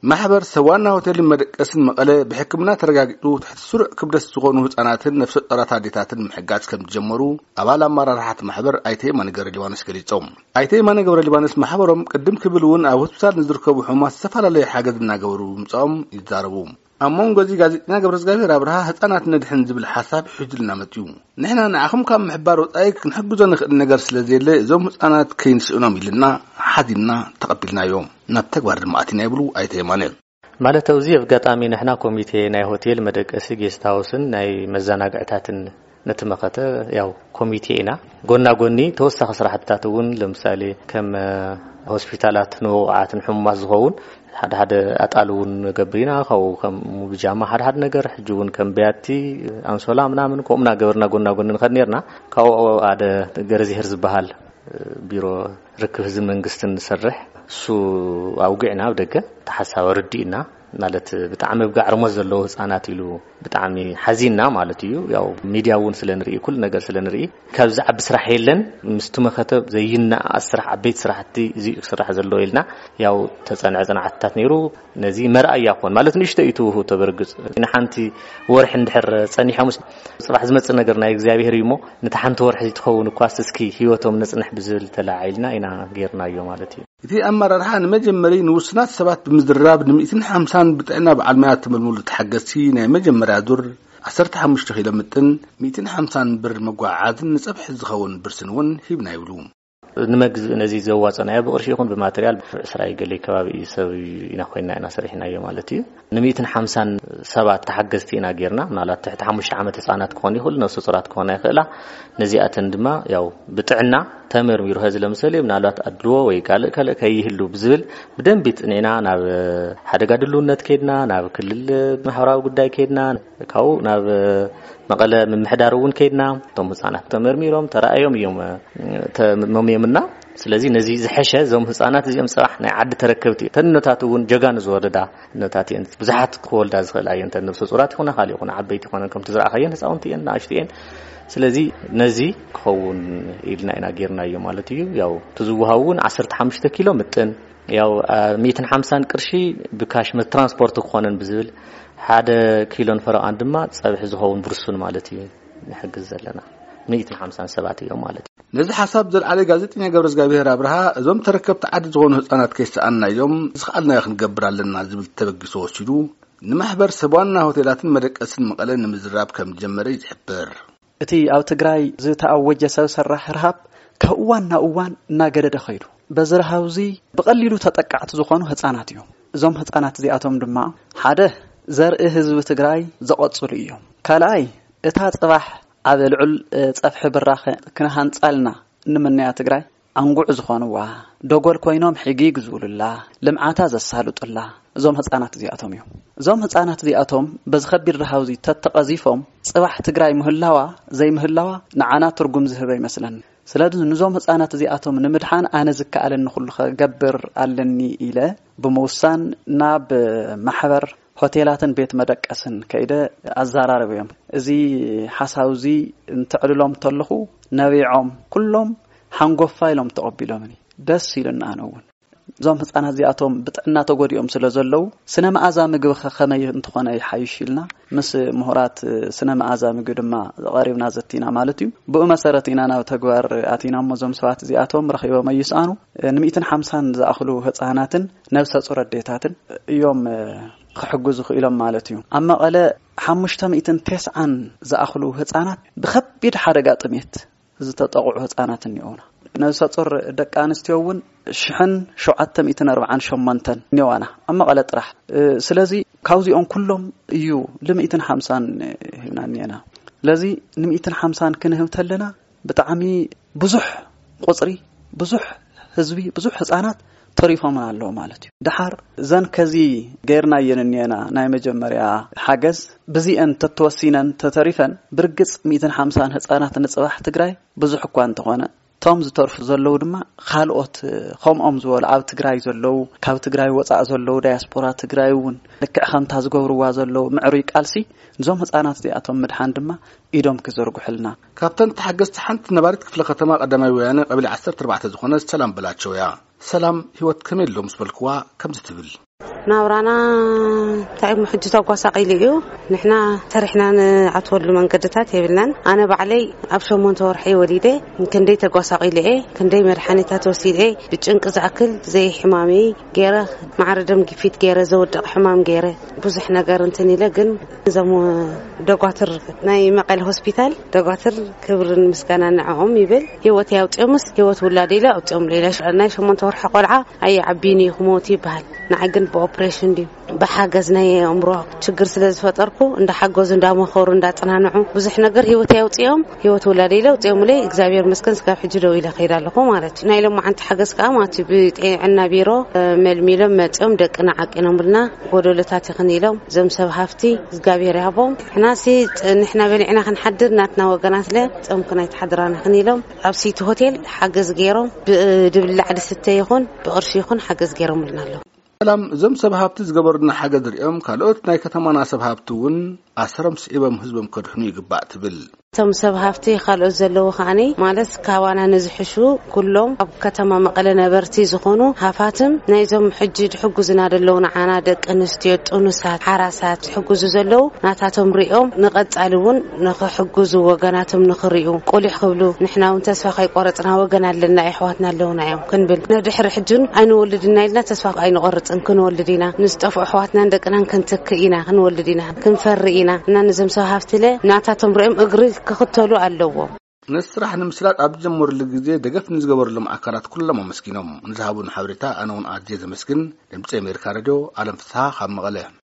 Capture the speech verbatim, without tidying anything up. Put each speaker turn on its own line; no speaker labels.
محبر سوانا هوتيل مدقسن مقاله بحكمنا ترغاغدو تحت سرع كبدس زغونو هصاناتن نفس طرات عديتاتن محجاج كم جمرو ابال امارات محبر ايتي مانغر ليبانس غليصوم ايتي مانغر ليبانس محبرم قدم كبلون اب هوسبيتال نزركبو حما سفالله حاجزنا غبرو مصوم يزاربو امون غزي غازينا غبرس غابير ابرها هصانات ندحن زبل حساب حجلنا متيو نحنا نعخم كم محبر وطايك نحبزو نخد نغر سلازيله زوم هصانات كينسونم يلنا حدينا تقبلنا يوم نبتغبر ماتينا يبلو ايتي مانل
مال توزيع قطامي نحنا كوميتي ناي هوتيل مدقسي جيست هاوسن ناي مزاناغعتاتن نتمخته ያው ኮሚቴና ጎና ጎኒ ተወሳኸ ስራሕታቱን ለምሳሌ ከም ሆስፒታላት ንውዓትን ሕሙማት ዝኸውን ሓደ ሓደ አጣሉን ገብሪና ካው ከም ሙብጃማ ሓደ ሓደ ነገር ሕጁን ከም ቢያቲ አንሶላ ምናምን ቆምና ገበርና ጎና ጎኒ ንኸነርና ካው አደ ገረዚ ህርዝ በሃል ቢሮ ርክብ ህዝብ መንግስትን ሰርሕ ሱ አውግዕና ወደገ ተሐሳብ ወርዲና ማለት በጣም በጋርሞ ዘለው ህፃናት ይሉ በጣም ሐዚና ማለት እዩ ያው ሚዲያውን ስለንሪ ኩል ነገር ስለንሪ ካብዛ አብ ስራሕ የለን ምስተመኸተ ዘይና አስራሕ አቤት ስራሕቲ እዚ ስራሕ ዘለው ይልና ያው ተጸንዐ ጽናዓታት ነይሩ ነዚ መርአ ያኮን ማለት ንሽተ ኢቱ ተበርግጽ እና ሓንቲ ወርሕ እንድሕር ጸኒሐሙስ ጽባሕ ዝመጽ ነገር ናይ እግዚአብሔር ይሞ ነታ ሓንቲ ወርሕ ይትኸውን ኳስ እስኪ ህይወቶም ነጽንሕ ብዝል ተላዓይልና ኢና ጌርናዮ ማለት እዩ እቲ አመራርሓ ንመጀመሪ ንውስናት ሰባት ብምዝራብ ንمئة وخمسين ብጥዕና በዓልማያት ተመልሙሉ ተሐገሲ ናይ መጀመሪያ ዙር عشرة وخمسين ኪሎ ምጥን مئة وخمسين ብር መጓዓዝን ንጸብሕ ዝኸውን ብርስንውን ሂብና ይብሉ ንመግዝ ነዚ ዘዋጸናያ በቅርሽ ይኹን በማቴሪያል እስራኤል ገሌ ከባቢ ሰብ ኢና ኮይና ኢና ሰሪሕናዮ ማለት እዩ ን150 ሰባት ተሐገስቲ ኢና ጌርና ማለት ትሕቲ ሓሙሽተ ዓመት ህፃናት ኮን ይሁን ነፍሰ ጡራት ኮን ይኽእላ ነዚአተን ድማ ያው ብጥዕና ተመርሚሩ ህዝ ለምሳሌ ምናልባት አድልዎ ወይ ካለ ካለ ከይህሉ ብዝብል በደንብ ጥኔና ናብ ሓደጋ ድሉነት ከድና ናብ ክልል ማህበራዊ ጉዳይ ከድና ካው ናብ መቀለ ምምሕዳሩን ከድና ቶም ህፃናት ተመርሚሮም ተራእዮም እዮም ተመምየምና ስለዚህ ነዚ ዝሐሸ ዞም ህፃናት እዚኦም ጽባሕ ናይ ዓዲ ተረከብቲ ተነታቱን ጀጋን ዝወረዳ ነታቲን ብዙሓት ኮልዳ ዝኸላየን ተነብሰ ጹራት ይኹና ካሊ ይኹና ዓበይቲ ይኹና ከም ትዝራእኸየን ህፃውንቲን ናሽቲን ስለዚህ ነዚ ከውን ኢልና ኢና ጌርናዮ ማለት እዩ ያው ተዝውሃውን عشرة وخمسين ኪሎ ምጥን ያው مئة وخمسين ቅርሺ ብካሽ ትራንስፖርት ኮነን ብዝብል ሓደ ኪሎን ፈረቃን ድማ ጸብሕ ዝኸውን ብርሱን ማለት እዩ ንሕግዝ ዘለና مئة وخمسين ሰባት እዮም ማለት ነዚ ሐሳብ ዘልዓለ ጋዜጠኛ ገብረስ ጋብሔር አብርሃ እዞም ተረከብቲ ዓዲ ዝሆኑ ህፃናት ከይሰአና እዮም ዝኽአልና ይኽንገብራለና ዝብል ተበግሶ ወሲዱ ንማህበር ሰባና ሆቴላትን መደቀስን መቀለን ንምዝራብ ከም ጀመረ ይሕብር
እቲ አው ትግራይ ዝተአወጀ ሰብ ሰራሕ ረሃብ ከእዋን ናእዋን እናገደደ ኸይዱ በዝረሃውዚ በቀሊሉ ተጠቃዕት ዝኾኑ ህፃናት እዮም እዞም ህፃናት እዚአቶም ድማ ሓደ ዘርኢ ህዝብ ትግራይ ዘቆጽሉ እዮም ካልኣይ እታ ጽባሕ ኣብ ልዑል ጸፍሕ ብራኸ ክነሃንጻልና ንምንያ ትግራይ አንጉዕ ዝኾኑዋ ደጎል ኮይኖም ሕጊ ግዝውሉላ ልምዓታ ዘሳልጡላ እዞም ህፃናት እዚአቶም እዮም እዞም ህፃናት እዚአቶም በዝኸቢር ረሃውዚ ተተቀዚፎም ጽባሕ ትግራይ ምህላዋ ዘይምህላዋ ንዓና ትርጉም ዝህበ ይመስለን ስለዚህ ንዞም ህፃናት እዚአቶም ንምድሓን አነ ዝከኣለን ኩሉ ገብር ኣለኒ ኢለ ብመውሳን ናብ ማሕበር ሆቴላትን ቤት መደቀስን ከይደ አዛራረብዮም እዚ ሐሳውዚ እንትዕልሎም ተለኹ ነቢዖም ኩሎም ሓንጎፋይሎም ተቀቢሎምኒ ደስ ይልና ነውን ዞም ህፃናት እዚአቶም ብጥዕና ተጎዲኦም ስለዘለው ስነ መዓዛ ምግብ ከመይ እንትኾነ ይሓይሽልና ምስ ምሁራት ስነ መዓዛ ምግብ ድማ ቀሪብና ዘቲና ማለት እዩ ብኡ መሰረት ኢና ናብ ተግባር አቲና ሞዞም ሰባት እዚአቶም ረኺቦም ይስአኑ ን150 ዝኣኽሉ ህፃናትን ነብሰ ጡር ኣዴታትን እዮም ክሕግዙ ኢሎም ማለት እዩ ኣብ መቐለ خمسمئة وتسعة ዝኣኽሉ ህፃናት ብከቢድ ሓደጋ ጥሜት ዝተጠቁዑ ህፃናትን ይሆና ነብሰ ጡር ደቂ ኣንስትዮ እውን شعات مئة وأربعة وثمانين نوانا أما قال طرح سلازي كاوزيون كلهم يو لمئة وخمسين هنا نينا لازي لمئة وخمسين كنهم تلنا بتعمي بزح قصري بزح حزبي بزح حصانات طريفهم الله مالتي دحر زن كزي غيرنا يننينا ناي مجمريا حجز بزي ان تتوسينن تتريفن برغص مئة وخمسين حصانات نصباح تግራይ بزح እኳ እንተኾነ ቶም ዝተርፉ ዘለው ድማ ካልኦት ከምኦም ዝበሉ ኣብ ትግራይ ዘለው ካብ ትግራይ ወፃእ ዘለው ዳያስፖራ ትግራይውን ልክዕ ከምታ ዝገብርዋ ዘለው ምዕሩይ ቃልሲ ንዞም ህፃናት እዚኣቶም ምድሓን ድማ ኢዶም ክዘርጉሕልና
ካብተን ተሓገዝቲ ሓንቲ ነባሪት ክፍለ ከተማ ቀዳማይ ወያነ ቀበሌ عشرة أربعة ዝኾነ ሰላም በላቸው ያ ሰላም ህይወት ከመይሎም ስበልክዋ ከም ዝትብል
ناورانا تعب محجتا قواساقيليو نحنا ترحنا نعتول منقدتات يبلنا انا بعلي ابشو مونتورحي وليدي كندي تقواساقيلي كندي مرحانيتات وسيدي بچنق زعكل زي حمامي غيره معردم قفيت غيره زودق حمام غيره بزح ነገር እንትን ይለ ግን ዘሙ ደጓትር ናይ መቀለ ሆስፒታል ደጓትር ክብርን ምስጋና ንዓኦም ይብል ህይወት ያውጥምስ ህይወት ወላድ ኢለ አውጥም ሌላ ናይ ሸሞንተ ወርሕ ቆልዓ አይ ዓቢኒ ኹሞት ይባል ናዕግን በኦፕሬሽን ዲ በሓገዝ ናይ አምሮ ችግር ስለዝፈጠርኩ እንደ ሓገዝ እንዳመኸሩ እንዳጽናንዑ ብዙሕ ነገር ህይወት ያውጥዮም ህይወት ወላድ ኢለ አውጥም ለይ እግዚአብሔር መስከን ስካብ ሕጂ ደው ኢለ ኸይዳለኹ ማለት ናይ ሎም አንተ ሓገዝ ካ ማት ብጤዕና ቢሮ መልሚሎም መጽም ደቅና ዓቂኖም ብልና ጎደለታት ይኽኒሎም زم سبحفتي زجابير يابهم ناسي نحن بنعنا خنحدر ناتنا وجنات له تم كنا يتحدرنا خنيلهم أبسيت هوتيل حجز جيرهم بدبل على ستة يخون بقرش يخون حجز جيرهم لنا له
كلام زم سبحفتي زجبرنا حاجة دريهم كالوت ناي كتمنا سبحفتون أسرم سيبهم حزبهم كرهني جبعت بال تم سبحفتي خالو زلوا خاني مالس كوانا نزحشو كلهم أب كتما مقلنا برتي زخونو هافاتم نايزم حجج حجزنا دلون عنا دك انستيوت أنسات حراسات حجز زلوا ناتاتهم ريهم نقد علون نخ حجزوا وجناتهم نخريهم قولي حولو نحنا ونتسفق أي قرطنا وجنا لنا إخواتنا اللون عيم كنبل ندحر حجون أنا ولدنا لنا تسفق أي نقرط إن كن ولدينا نستوف إخواتنا دكنا كنتكئنا كن ولدينا كنفرقينا ننزم سبحفتي له ناتاتهم ريهم أجري كختلو علوه نسرح نمسلات أبجمور لجزء دقف نزجبر لهم أكلات كلهم مسكينهم نذهبون حورتها أنا ونأجز مسكين نمسي أمريكا رجو على فتحة خم غله